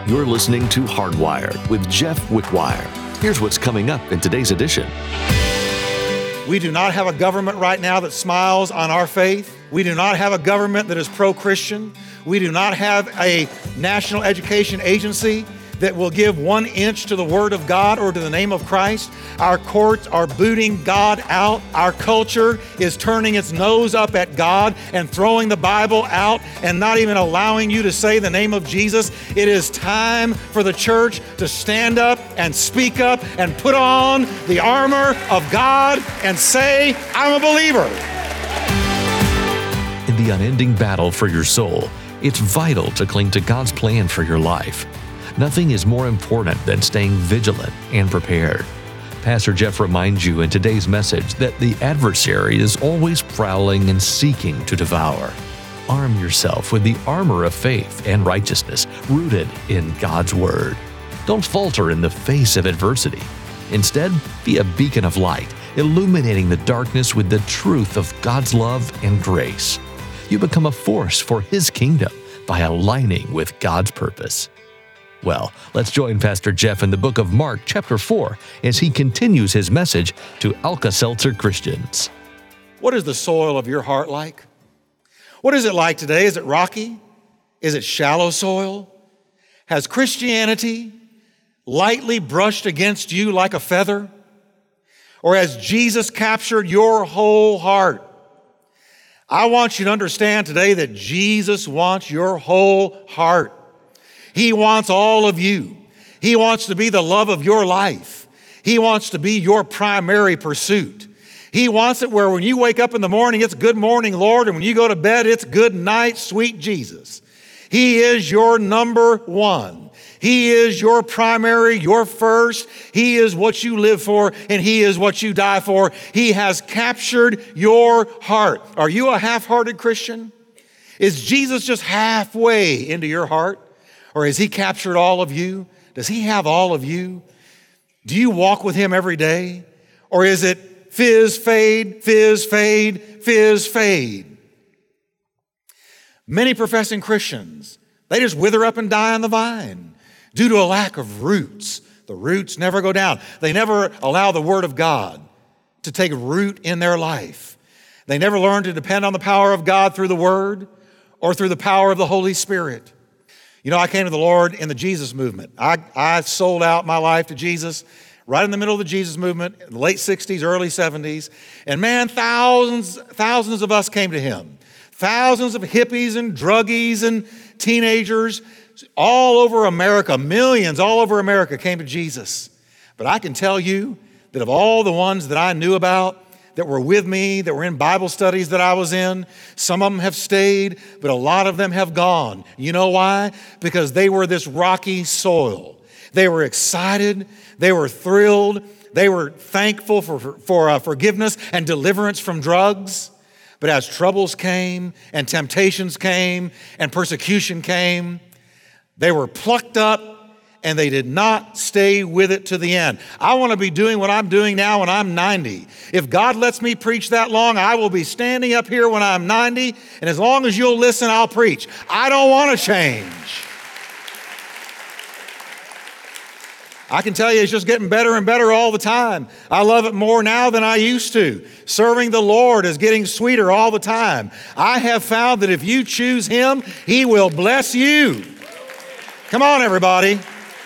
You're listening to Hardwired with Jeff Wickwire. Here's what's coming up in today's edition. We do not have a government right now that smiles on our faith. We do not have a government that is pro-Christian. We do not have a national education agency that will give 1 inch to the Word of God or to the name of Christ. Our courts are booting God out. Our culture is turning its nose up at God and throwing the Bible out and not even allowing you to say the name of Jesus. It is time for the church to stand up and speak up and put on the armor of God and say, I'm a believer. In the unending battle for your soul, it's vital to cling to God's plan for your life. Nothing is more important than staying vigilant and prepared. Pastor Jeff reminds you in today's message that the adversary is always prowling and seeking to devour. Arm yourself with the armor of faith and righteousness rooted in God's Word. Don't falter in the face of adversity. Instead, be a beacon of light, illuminating the darkness with the truth of God's love and grace. You become a force for His kingdom by aligning with God's purpose. Well, let's join Pastor Jeff in the book of Mark, chapter 4, as he continues his message to Alka-Seltzer Christians. What is the soil of your heart like? What is it like today? Is it rocky? Is it shallow soil? Has Christianity lightly brushed against you like a feather? Or has Jesus captured your whole heart? I want you to understand today that Jesus wants your whole heart. He wants all of you. He wants to be the love of your life. He wants to be your primary pursuit. He wants it where when you wake up in the morning, it's good morning, Lord, and when you go to bed, it's good night, sweet Jesus. He is your number one. He is your primary, your first. He is what you live for, and He is what you die for. He has captured your heart. Are you a half-hearted Christian? Is Jesus just halfway into your heart? Or has He captured all of you? Does He have all of you? Do you walk with Him every day? Or is it fizz, fade, fizz, fade, fizz, fade? Many professing Christians, they just wither up and die on the vine due to a lack of roots. The roots never go down. They never allow the Word of God to take root in their life. They never learn to depend on the power of God through the Word or through the power of the Holy Spirit. You know, I came to the Lord in the Jesus movement. I sold out my life to Jesus right in the middle of the Jesus movement, in the late 60s, early 70s. And man, thousands of us came to Him. Thousands of hippies and druggies and teenagers all over America, millions all over America came to Jesus. But I can tell you that of all the ones that I knew about, that were with me, that were in Bible studies that I was in. Some of them have stayed, but a lot of them have gone. You know why? Because they were this rocky soil. They were excited. They were thrilled. They were thankful for forgiveness and deliverance from drugs. But as troubles came and temptations came and persecution came, they were plucked up and they did not stay with it to the end. I want to be doing what I'm doing now when I'm 90. If God lets me preach that long, I will be standing up here when I'm 90, and as long as you'll listen, I'll preach. I don't want to change. I can tell you it's just getting better and better all the time. I love it more now than I used to. Serving the Lord is getting sweeter all the time. I have found that if you choose Him, He will bless you. Come on, everybody.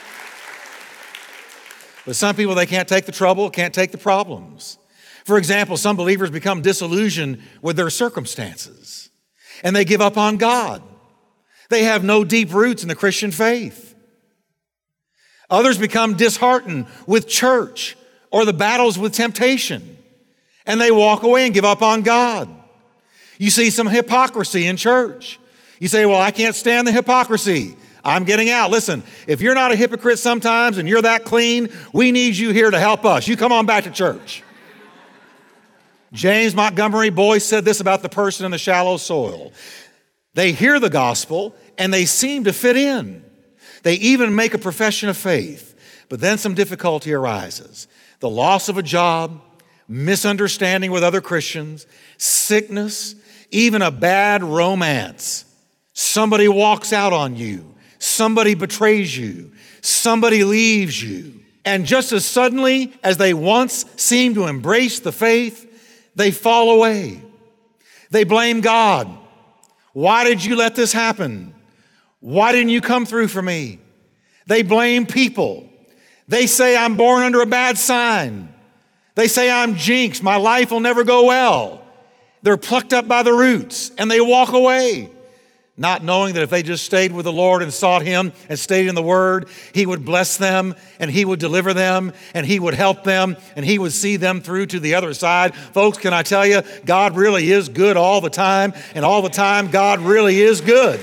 But some people, they can't take the trouble, can't take the problems. For example, some believers become disillusioned with their circumstances, and they give up on God. They have no deep roots in the Christian faith. Others become disheartened with church or the battles with temptation, and they walk away and give up on God. You see some hypocrisy in church. You say, well, I can't stand the hypocrisy. I'm getting out. Listen, if you're not a hypocrite sometimes and you're that clean, we need you here to help us. You come on back to church. James Montgomery Boyce said this about the person in the shallow soil. They hear the gospel and they seem to fit in. They even make a profession of faith, but then some difficulty arises. The loss of a job, misunderstanding with other Christians, sickness, even a bad romance. Somebody walks out on you. somebody betrays you, somebody leaves you. And just as suddenly as they once seemed to embrace the faith, they fall away. They blame God. Why did you let this happen? Why didn't you come through for me? They blame people. They say I'm born under a bad sign. They say I'm jinxed. My life will never go well. They're plucked up by the roots and they walk away, not knowing that if they just stayed with the Lord and sought Him and stayed in the Word, He would bless them and He would deliver them and He would help them and He would see them through to the other side. Folks, can I tell you, God really is good all the time, and all the time God really is good.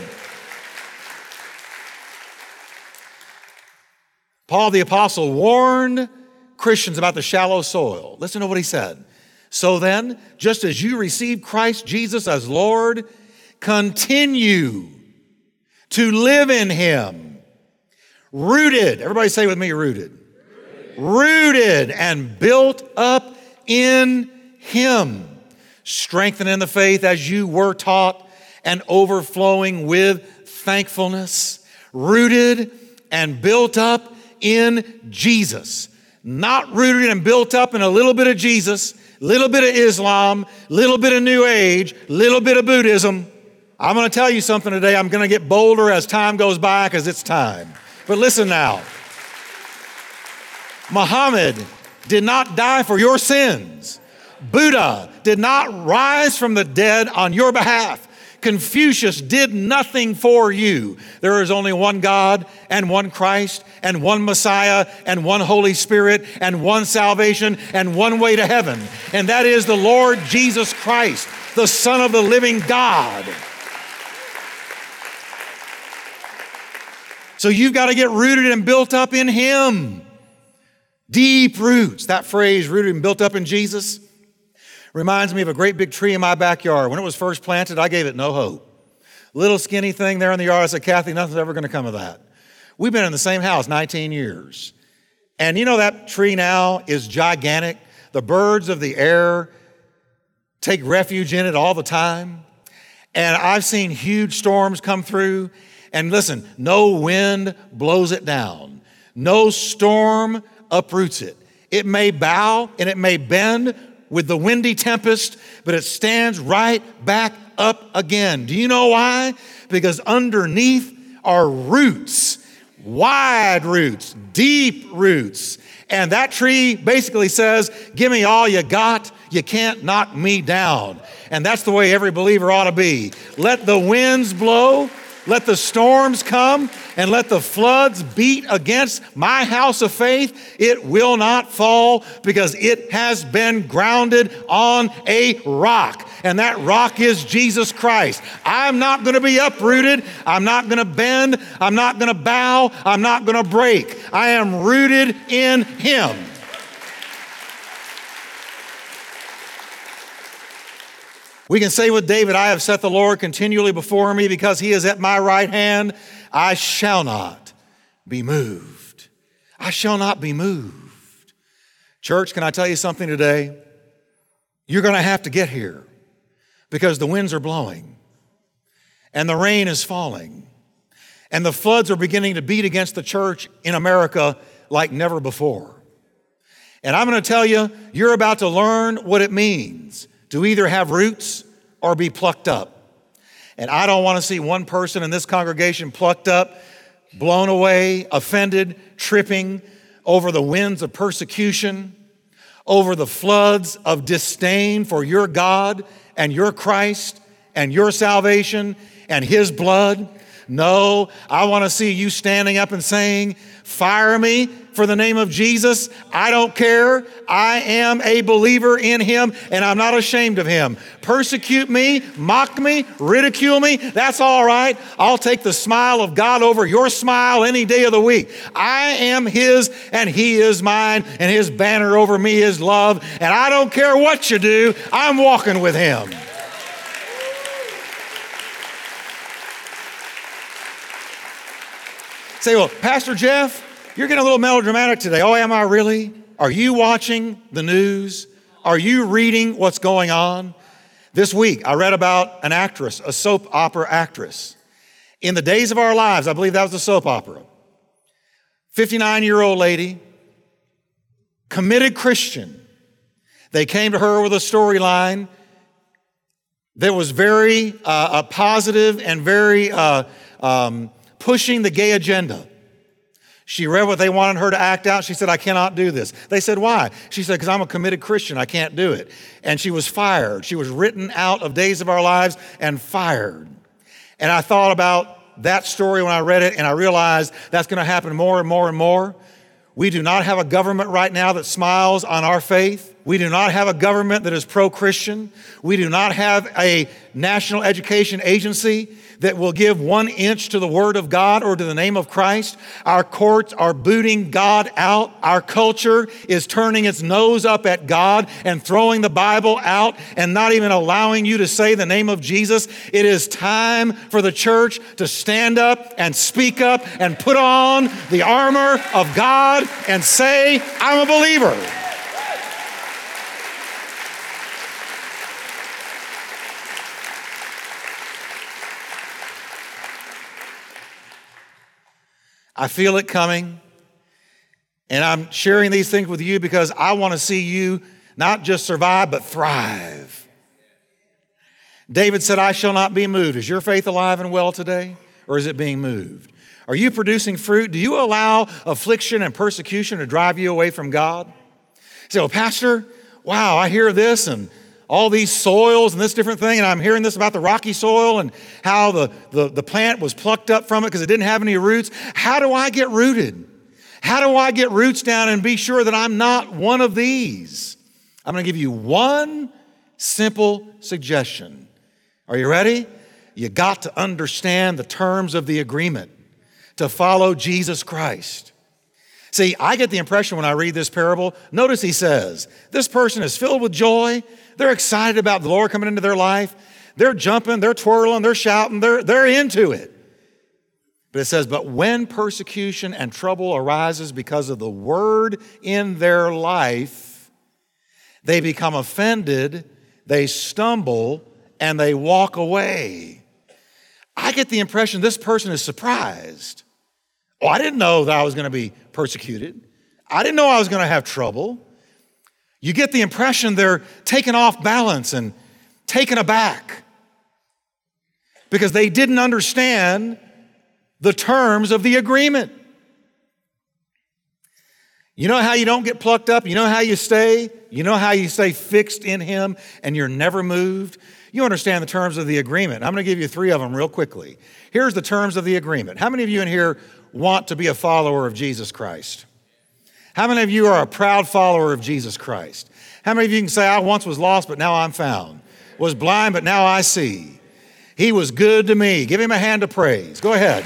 Paul the Apostle warned Christians about the shallow soil. Listen to what he said. So then, just as you received Christ Jesus as Lord, continue to live in Him. Rooted. Everybody say with me, rooted. Rooted and built up in Him. Strengthened in the faith as you were taught and overflowing with thankfulness. Rooted and built up in Jesus. Not rooted and built up in a little bit of Jesus, little bit of Islam, little bit of New Age, little bit of Buddhism. I'm going to tell you something today. I'm going to get bolder as time goes by because it's time. But listen now. Muhammad did not die for your sins. Buddha did not rise from the dead on your behalf. Confucius did nothing for you. There is only one God and one Christ and one Messiah and one Holy Spirit and one salvation and one way to heaven. And that is the Lord Jesus Christ, the Son of the living God. So you've got to get rooted and built up in Him. Deep roots. That phrase, rooted and built up in Jesus, reminds me of a great big tree in my backyard. When it was first planted, I gave it no hope. Little skinny thing there in the yard. I said, Kathy, nothing's ever going to come of that. We've been in the same house 19 years. And you know that tree now is gigantic. The birds of the air take refuge in it all the time. And I've seen huge storms come through. And listen, no wind blows it down. No storm uproots it. It may bow and it may bend with the windy tempest, but it stands right back up again. Do you know why? Because underneath are roots, wide roots, deep roots. And that tree basically says, give me all you got. You can't knock me down. And that's the way every believer ought to be. Let the winds blow. Let the storms come and let the floods beat against my house of faith. It will not fall because it has been grounded on a rock. And that rock is Jesus Christ. I'm not going to be uprooted. I'm not going to bend. I'm not going to bow. I'm not going to break. I am rooted in Him. We can say with David, I have set the Lord continually before me because He is at my right hand. I shall not be moved. I shall not be moved. Church, can I tell you something today? You're going to have to get here because the winds are blowing and the rain is falling and the floods are beginning to beat against the church in America like never before. And I'm going to tell you, you're about to learn what it means to either have roots or be plucked up. And I don't want to see one person in this congregation plucked up, blown away, offended, tripping over the winds of persecution, over the floods of disdain for your God and your Christ and your salvation and His blood. No, I want to see you standing up and saying, fire me for the name of Jesus. I don't care. I am a believer in Him and I'm not ashamed of Him. Persecute me, mock me, ridicule me. That's all right. I'll take the smile of God over your smile any day of the week. I am His and He is mine, and His banner over me is love. And I don't care what you do. I'm walking with Him. Say, well, Pastor Jeff, you're getting a little melodramatic today. Oh, am I really? Are you watching the news? Are you reading what's going on? This week, I read about an actress, a soap opera actress, In the Days of Our Lives, I believe that was a soap opera. 59-year-old lady, committed Christian. They came to her with a storyline that was very positive and very pushing the gay agenda. She read what they wanted her to act out. She said, I cannot do this. They said, why? She said, because I'm a committed Christian. I can't do it. And she was fired. She was written out of Days of Our Lives and fired. And I thought about that story when I read it, and I realized that's going to happen more and more and more. We do not have a government right now that smiles on our faith. We do not have a government that is pro-Christian. We do not have a national education agency that will give 1 inch to the Word of God or to the name of Christ. Our courts are booting God out. Our culture is turning its nose up at God and throwing the Bible out and not even allowing you to say the name of Jesus. It is time for the church to stand up and speak up and put on the armor of God and say, I'm a believer. I feel it coming, and I'm sharing these things with you because I want to see you not just survive, but thrive. David said, I shall not be moved. Is your faith alive and well today, or is it being moved? Are you producing fruit? Do you allow affliction and persecution to drive you away from God? You say, well, Pastor, wow, I hear this and all these soils and this different thing, and I'm hearing this about the rocky soil and how the plant was plucked up from it because it didn't have any roots. How do I get rooted? How do I get roots down and be sure that I'm not one of these? I'm going to give you one simple suggestion. Are you ready? You got to understand the terms of the agreement to follow Jesus Christ. See, I get the impression when I read this parable, notice he says, this person is filled with joy. They're excited about the Lord coming into their life. They're jumping, they're twirling, they're shouting, they're into it. But it says, but when persecution and trouble arises because of the word in their life, they become offended, they stumble, and they walk away. I get the impression this person is surprised. Oh, I didn't know that I was going to be persecuted. I didn't know I was going to have trouble. You get the impression they're taken off balance and taken aback because they didn't understand the terms of the agreement. You know how you don't get plucked up? You know how you stay? You know how you stay fixed in Him and you're never moved? You understand the terms of the agreement. I'm going to give you 3 of them real quickly. Here's the terms of the agreement. How many of you in here want to be a follower of Jesus Christ? How many of you are a proud follower of Jesus Christ? How many of you can say, I once was lost, but now I'm found? Was blind, but now I see. He was good to me. Give Him a hand of praise. Go ahead.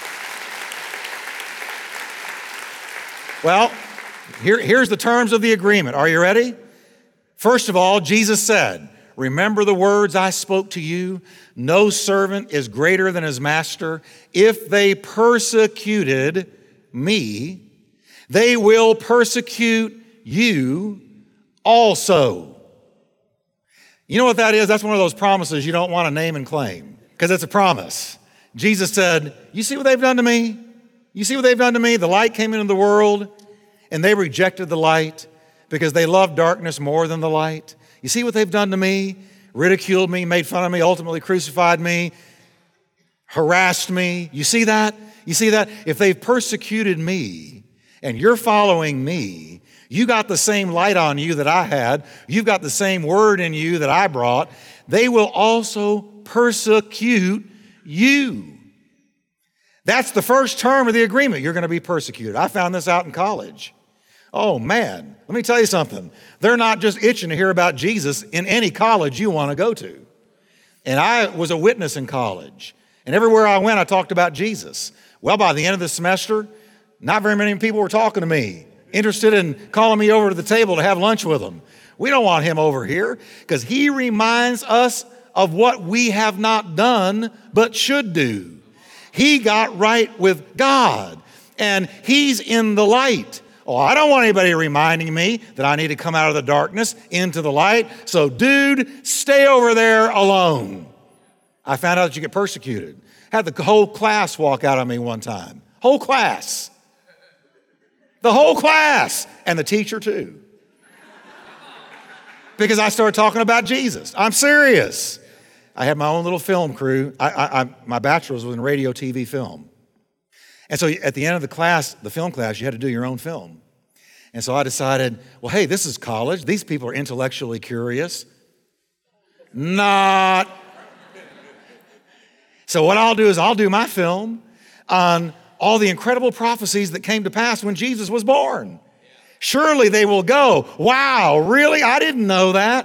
Well, here's the terms of the agreement. Are you ready? First of all, Jesus said, remember the words I spoke to you. No servant is greater than his master. If they persecuted me, they will persecute you also. You know what that is? That's one of those promises you don't want to name and claim because it's a promise. Jesus said, you see what they've done to me? You see what they've done to me? The light came into the world and they rejected the light because they loved darkness more than the light. You see what they've done to me? Ridiculed me, made fun of me, ultimately crucified me, harassed me. You see that? You see that? If they've persecuted me and you're following me, you got the same light on you that I had. You've got the same word in you that I brought. They will also persecute you. That's the first term of the agreement. You're going to be persecuted. I found this out in college. Oh man, let me tell you something. They're not just itching to hear about Jesus in any college you want to go to. And I was a witness in college. And everywhere I went, I talked about Jesus. Well, by the end of the semester, not very many people were talking to me, interested in calling me over to the table to have lunch with them. We don't want him over here because he reminds us of what we have not done but should do. He got right with God and he's in the light. Oh, I don't want anybody reminding me that I need to come out of the darkness into the light. So, dude, stay over there alone. I found out that you get persecuted. Had the whole class walk out on me one time. Whole class. The whole class. And the teacher too. Because I started talking about Jesus. I'm serious. I had my own little film crew. My bachelor's was in radio, TV, film. And so at the end of the class, the film class, you had to do your own film. And so I decided, well, hey, this is college. These people are intellectually curious. Not. So what I'll do is I'll do my film on all the incredible prophecies that came to pass when Jesus was born. Surely they will go, wow, really? I didn't know that.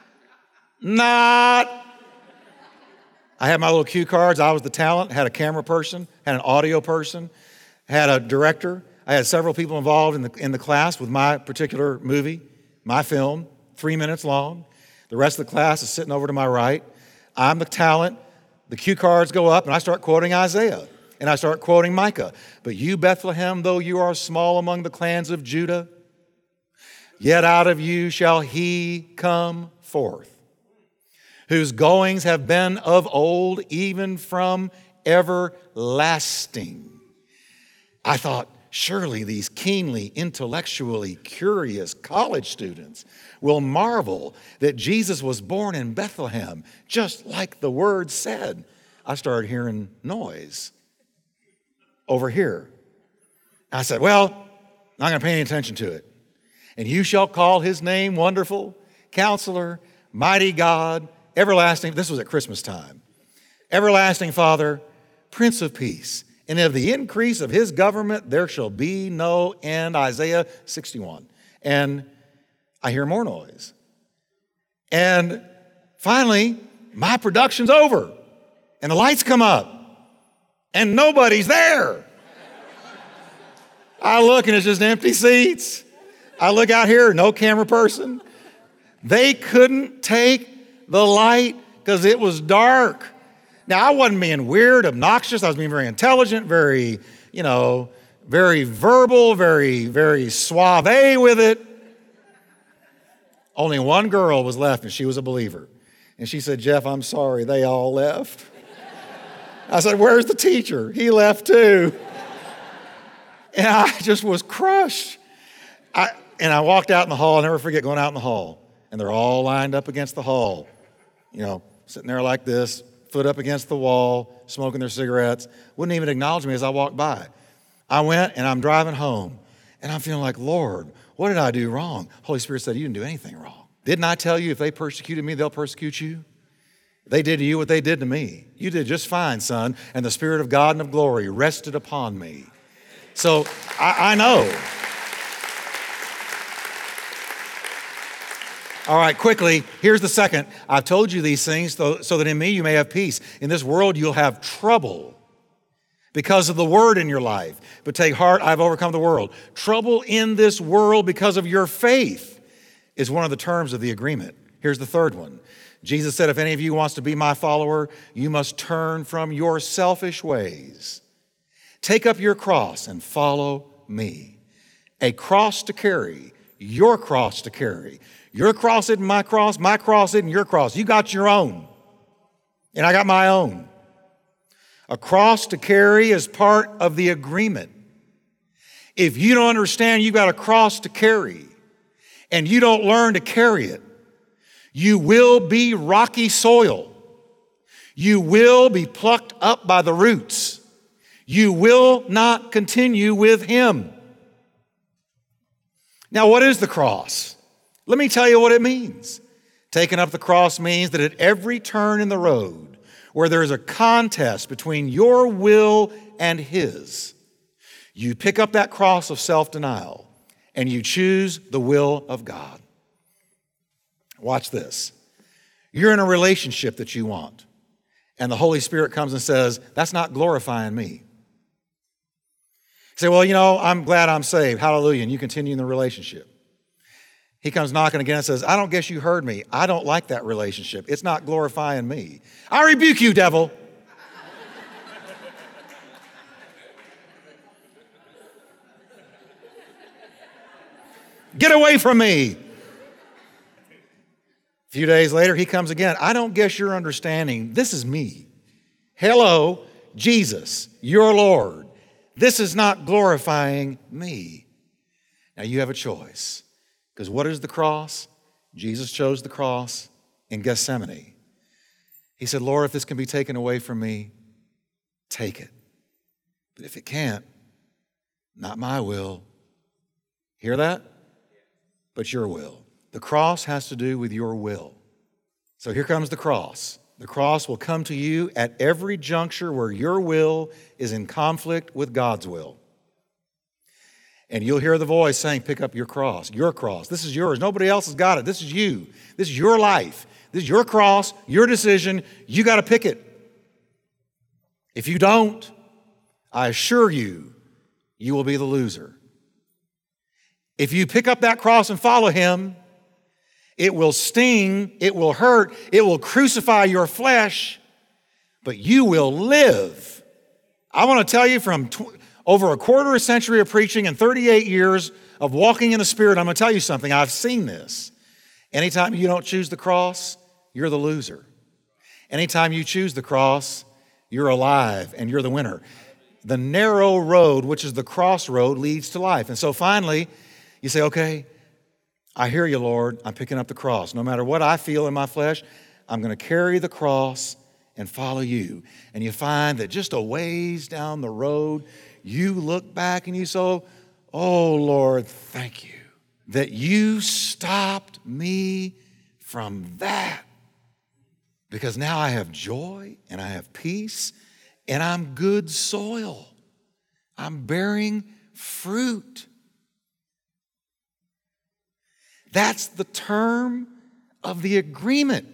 Not. I had my little cue cards. I was the talent, had a camera person, had an audio person, had a director. I had several people involved in the class with my particular movie, my film, 3 minutes long. The rest of the class is sitting over to my right. I'm the talent. The cue cards go up, and I start quoting Isaiah, and I start quoting Micah. But you, Bethlehem, though you are small among the clans of Judah, yet out of you shall he come forth, whose goings have been of old, even from everlasting. I thought, surely these keenly, intellectually curious college students will marvel that Jesus was born in Bethlehem, just like the word said. I started hearing noise over here. I said, well, I'm not going to pay any attention to it. And you shall call his name Wonderful, Counselor, Mighty God, Everlasting. This was at Christmas time. Everlasting Father, Prince of Peace. And of the increase of his government, there shall be no end. Isaiah 61. And I hear more noise. And finally, my production's over. And the lights come up. And nobody's there. I look and it's just empty seats. I look out here, no camera person. They couldn't take the light because it was dark. Now, I wasn't being weird, obnoxious. I was being very intelligent, very verbal, very suave with it. Only one girl was left, and she was a believer. And she said, Jeff, I'm sorry, they all left. I said, where's the teacher? He left too. And I just was crushed. And I walked out in the hall. I'll never forget going out in the hall. And they're all lined up against the hall, sitting there like this, foot up against the wall, smoking their cigarettes. Wouldn't even acknowledge me as I walked by. I went and I'm driving home. And I'm feeling like, Lord, what did I do wrong? Holy Spirit said, you didn't do anything wrong. Didn't I tell you if they persecuted me, they'll persecute you? They did to you what they did to me. You did just fine, son. And the Spirit of God and of glory rested upon me. So I know. All right, quickly, here's the second. I've told you these things so that in me you may have peace. In this world you'll have trouble because of the word in your life. But take heart, I've overcome the world. Trouble in this world because of your faith is one of the terms of the agreement. Here's the third one. Jesus said, if any of you wants to be my follower, you must turn from your selfish ways. Take up your cross and follow me. A cross to carry, your cross to carry. Your cross isn't my cross isn't your cross. You got your own, and I got my own. A cross to carry is part of the agreement. If you don't understand you've got a cross to carry, and you don't learn to carry it, you will be rocky soil. You will be plucked up by the roots. You will not continue with him. Now, what is the cross? Let me tell you what it means. Taking up the cross means that at every turn in the road where there is a contest between your will and his, you pick up that cross of self-denial and you choose the will of God. Watch this. You're in a relationship that you want, and the Holy Spirit comes and says, that's not glorifying me. You say, well, I'm glad I'm saved. Hallelujah. And you continue in the relationship. He comes knocking again and says, I don't guess you heard me. I don't like that relationship. It's not glorifying me. I rebuke you, devil. Get away from me. A few days later, he comes again. I don't guess you're understanding. This is me. Hello, Jesus, your Lord. This is not glorifying me. Now you have a choice. Because what is the cross? Jesus chose the cross in Gethsemane. He said, Lord, if this can be taken away from me, take it. But if it can't, not my will. Hear that? But your will. The cross has to do with your will. So here comes the cross. The cross will come to you at every juncture where your will is in conflict with God's will. And you'll hear the voice saying, pick up your cross. This is yours. Nobody else has got it. This is you. This is your life. This is your cross, your decision. You got to pick it. If you don't, I assure you, you will be the loser. If you pick up that cross and follow him, it will sting, it will hurt, it will crucify your flesh, but you will live. I want to tell you from over a quarter of century of preaching and 38 years of walking in the Spirit, I'm going to tell you something. I've seen this. Anytime you don't choose the cross, you're the loser. Anytime you choose the cross, you're alive and you're the winner. The narrow road, which is the crossroad, leads to life. And so finally, you say, okay, I hear you, Lord. I'm picking up the cross. No matter what I feel in my flesh, I'm going to carry the cross and follow you. And you find that just a ways down the road, you look back and you say, oh, Lord, thank you that you stopped me from that. Because now I have joy and I have peace and I'm good soil. I'm bearing fruit. That's the term of the agreement.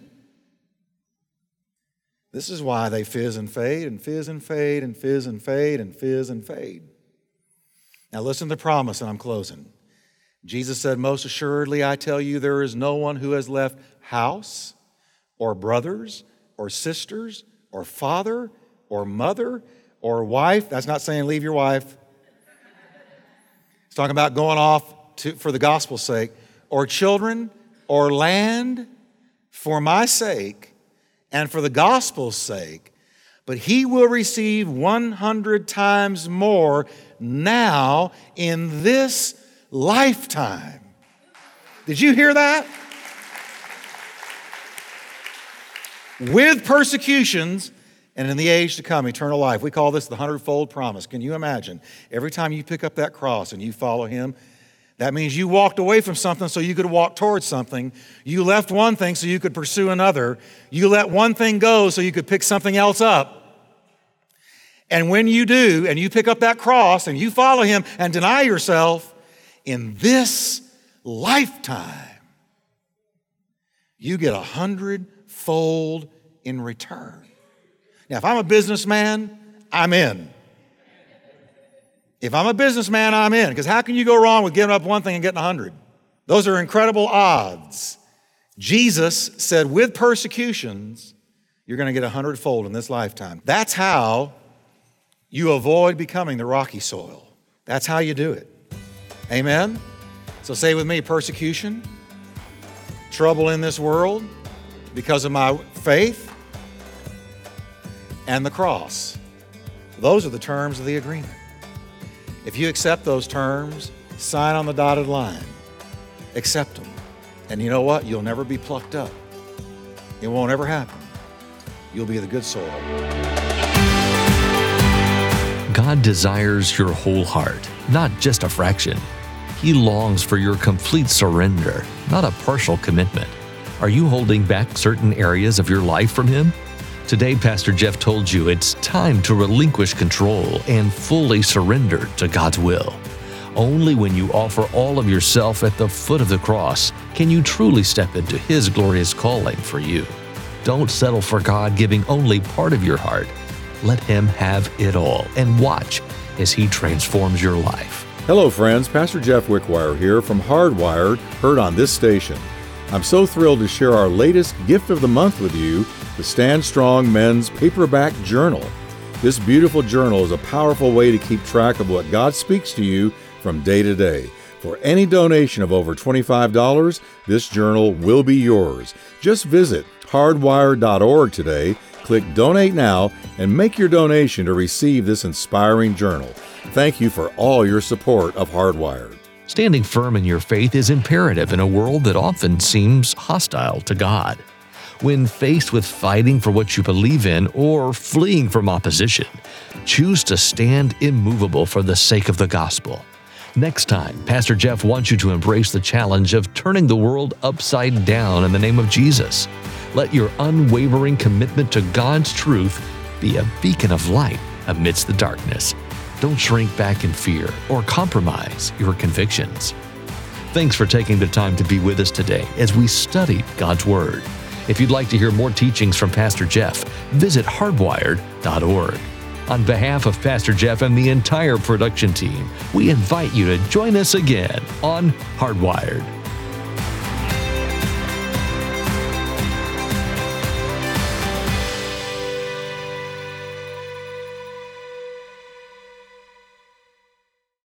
This is why they fizz and fade and fizz and fade and fizz and fade and fizz and fade. Now listen to the promise, and I'm closing. Jesus said, most assuredly, I tell you, there is no one who has left house or brothers or sisters or father or mother or wife. That's not saying leave your wife. It's talking about going off for the gospel's sake. Or children or land for my sake and for the gospel's sake, but he will receive 100 times more now in this lifetime. Did you hear that? With persecutions and in the age to come, eternal life. We call this the 100-fold promise. Can you imagine? Every time you pick up that cross and you follow him, that means you walked away from something so you could walk towards something. You left one thing so you could pursue another. You let one thing go so you could pick something else up. And when you do, and you pick up that cross and you follow him and deny yourself, in this lifetime, you get 100-fold in return. Now, if I'm a businessman, I'm in. If I'm a businessman, I'm in. Because how can you go wrong with giving up one thing and getting 100? Those are incredible odds. Jesus said, with persecutions, you're going to get 100-fold in this lifetime. That's how you avoid becoming the rocky soil. That's how you do it. Amen? So say with me, persecution, trouble in this world because of my faith, and the cross. Those are the terms of the agreement. If you accept those terms, sign on the dotted line. Accept them. And you know what? You'll never be plucked up. It won't ever happen. You'll be the good soil. God desires your whole heart, not just a fraction. He longs for your complete surrender, not a partial commitment. Are you holding back certain areas of your life from him? Today, Pastor Jeff told you it's time to relinquish control and fully surrender to God's will. Only when you offer all of yourself at the foot of the cross can you truly step into his glorious calling for you. Don't settle for God giving only part of your heart. Let him have it all and watch as he transforms your life. Hello, friends. Pastor Jeff Wickwire here from Hardwired, heard on this station. I'm so thrilled to share our latest gift of the month with you, the Stand Strong Men's Paperback Journal. This beautiful journal is a powerful way to keep track of what God speaks to you from day to day. For any donation of over $25, this journal will be yours. Just visit hardwired.org today, click Donate Now and make your donation to receive this inspiring journal. Thank you for all your support of Hardwired. Standing firm in your faith is imperative in a world that often seems hostile to God. When faced with fighting for what you believe in or fleeing from opposition, choose to stand immovable for the sake of the gospel. Next time, Pastor Jeff wants you to embrace the challenge of turning the world upside down in the name of Jesus. Let your unwavering commitment to God's truth be a beacon of light amidst the darkness. Don't shrink back in fear or compromise your convictions. Thanks for taking the time to be with us today as we studied God's Word. If you'd like to hear more teachings from Pastor Jeff, visit hardwired.org. On behalf of Pastor Jeff and the entire production team, we invite you to join us again on Hardwired.